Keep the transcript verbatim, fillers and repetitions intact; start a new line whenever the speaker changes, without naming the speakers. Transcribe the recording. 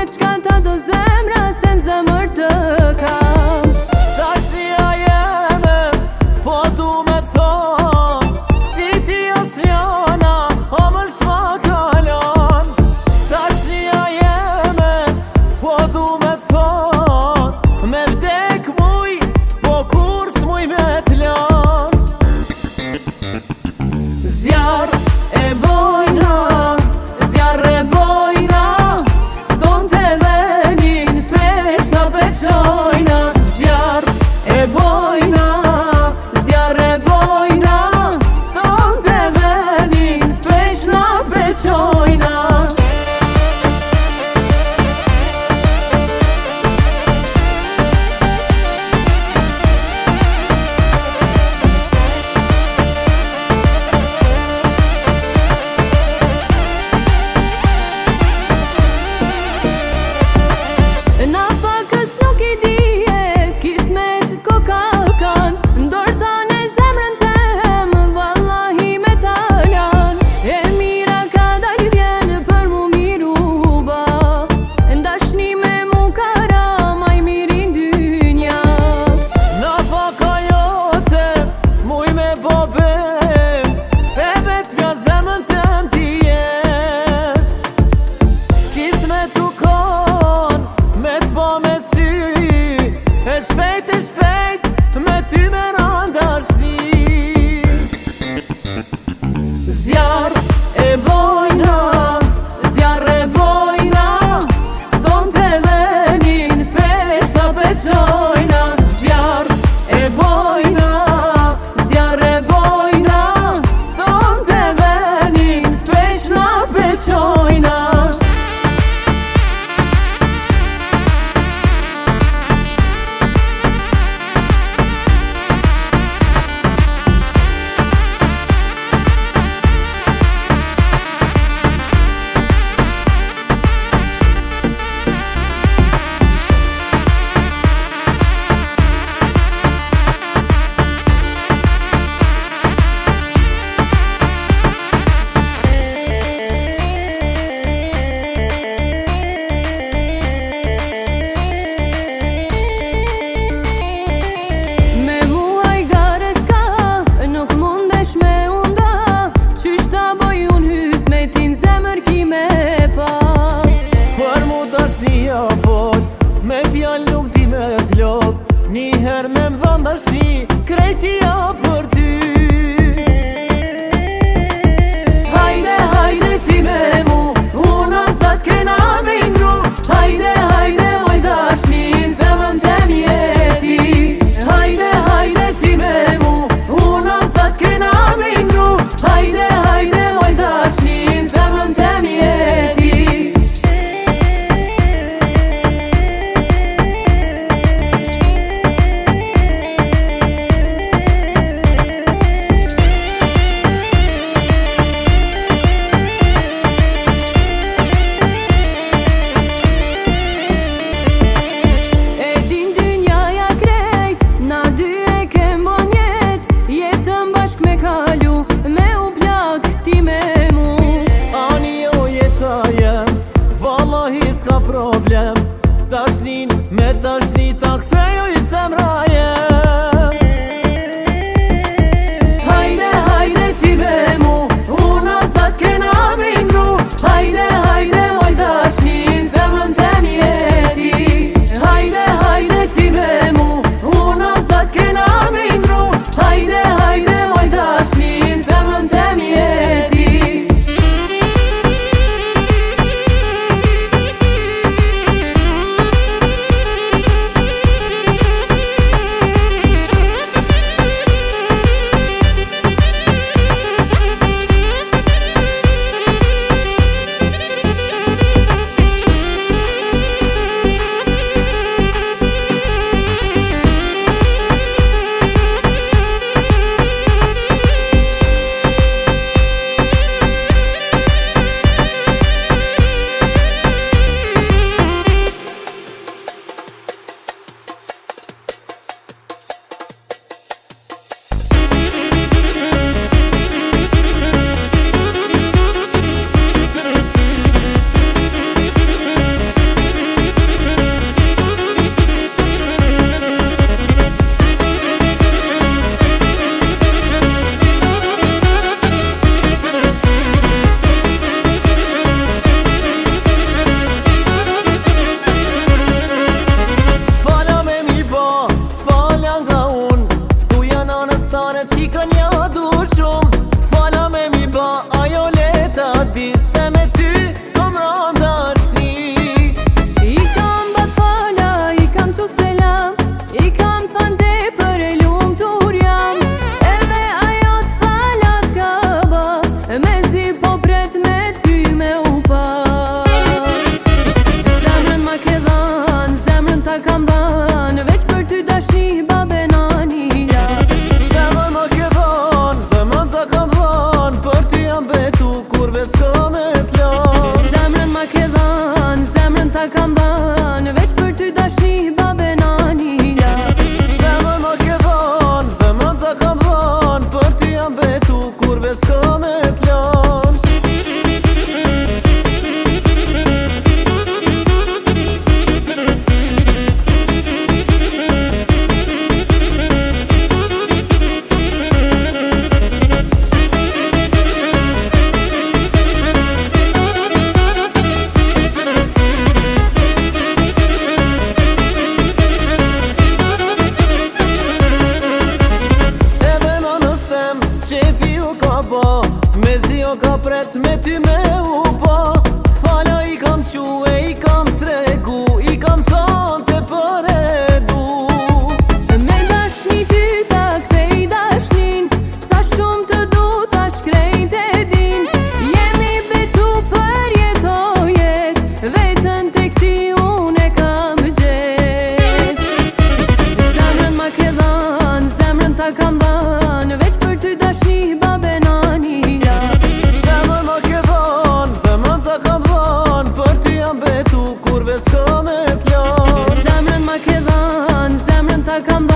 Diçka ta do zemra se në zemër të kam.
Dashnia jeme, po du me thon, si ti as jana, o mër s'ma kalon. Dashnia jeme, po du me thon, me vdek muj, po kur s'muj me t'lon. Zjarr e bojna, zjarr e bojna, son të venin pesh të peqojna. Zjarr e bojna, zjarr e bojna, son të venin pesh në peqojna.
Na fakës nuk i dihet, kismet koka kan, ndorta në zemrën tem, vallahi me talan. E mira ka dal vjen për mu miru ba, ndashni me mu kara, maj mirin dynja.
Na faka jote, muj me bobem, e vet mja zemën tem ti je. Kismet u kon, me t'ba me sy, e shpejt e shpejt, me ty me randashni. Zjarr e bojna, zjarr e bojna, son të venin pesh të peqojna. Zjarr e bojna, zjarr e bojna, son të venin pesh në peqojna.
Me muaj gare s'ka, nuk mundesh me unda, qysh ta boj unë hysmetin zemër ki me pa.
Për mu dashnia fol, me fjall nuk di me t'lodh, njëher me m'dhan dashni, krejtia për ty. Hajde, hajde ti me mu, una sa t'kena me ndru. Hajde, hajde moj dashni, në zemën tem jeti. Hajde, hajde ti me mu, una sa t'kena me ndru. Hajde, hajde moj dashni, në zemën tem jeti.
E din dynjaja krejt, na dy e kem bon jet, jetën bashk me kalu, me u plak ti me mu.
Ani o jeta jem, vallahi s'ka problem, dashnin me dashni ta kthejoj zemra jem. Hajde, hajde ti me mu, una sa t'kena me ndru. Hajde, hajde moj dashni, në zemën tem jeti. Hajde, hajde ti me mu, una sa t'kena me ndru. Hajde, hajde moj dashni, në zemën tem jeti.
kam